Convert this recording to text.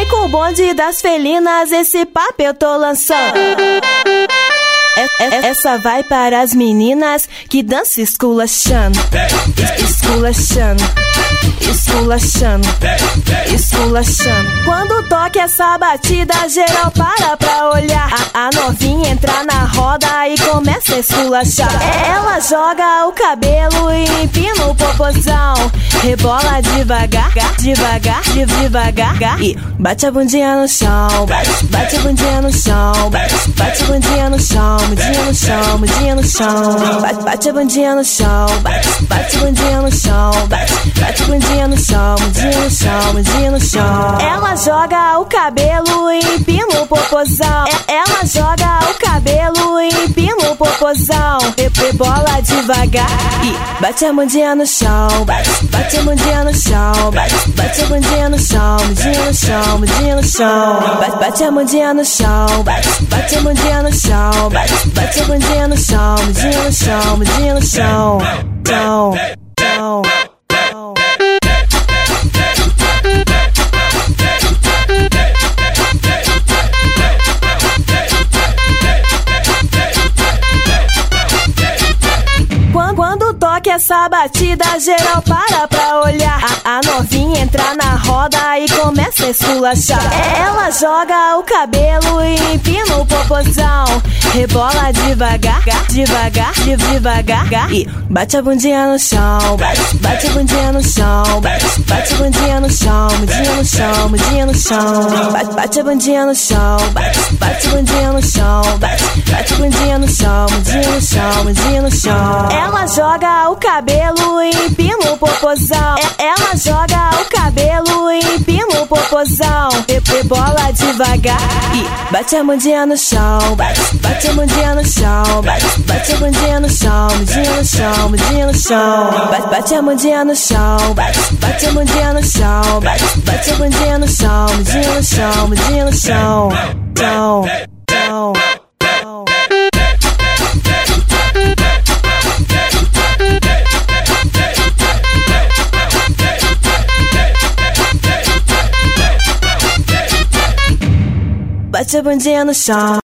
com o bonde das felinas, esse papo eu tô lançando. Essa vai para as meninas que dançam esculachando, esculachando, esculachando, esculachando. Quando toca essa batida, geral para pra olhar. A novinha entra na roda e começa a esculachar. Ela joga o cabelo e empina o popozão, rebola devagar, devagar, devagar e bate a bundinha no chão, bate a bundinha no chão, bate a bundinha no chão, mudinha no chão, mudinha no chão, bate a bundinha no chão, bate a bundinha no chão, bate a bundinha no chão, mudinha no chão, mudinha no chão. Ela joga o cabelo e empina o popozão. Ela joga o cabelo e empina o popozão, rebola devagar e bate a bundinha no chão, bate a bundinha no chão, bate a bundinha no chão, mudinha no chão, mudinha no chão, bate a bundinha no chão, bate a bundinha no chão, bate a bundinha no chão, mudinha no chão, mudinha no chão, chão, chão. Quando toca essa batida, geral para pra olhar. A novinha entra na roda e começa a esculachar. Ela joga o cabelo e empina o popozão, rebola devagar, devagar, devagar e bate a bundinha no chão, bate a bundinha no chão, bate a bundinha no chão, mudinha no chão, mudinha no chão, bate a bundinha no chão, bate a bundinha no chão, bate a bundinha no chão, mudinha no chão, mudinha no chão. Ela joga o cabelo e empina o popozão. Ela joga o cabelo e empina o popozão, rebola devagar e bate a bundinha no chão, bate a bundinha no chão, bate a bundinha no chão, mudinha no chão, mudinha no chão, bate a bundinha no chão, bate a bundinha no chão, bate a bundinha no chão, mudinha no chão, mudinha no chão, chão, chão. Bate a bundinha no chão.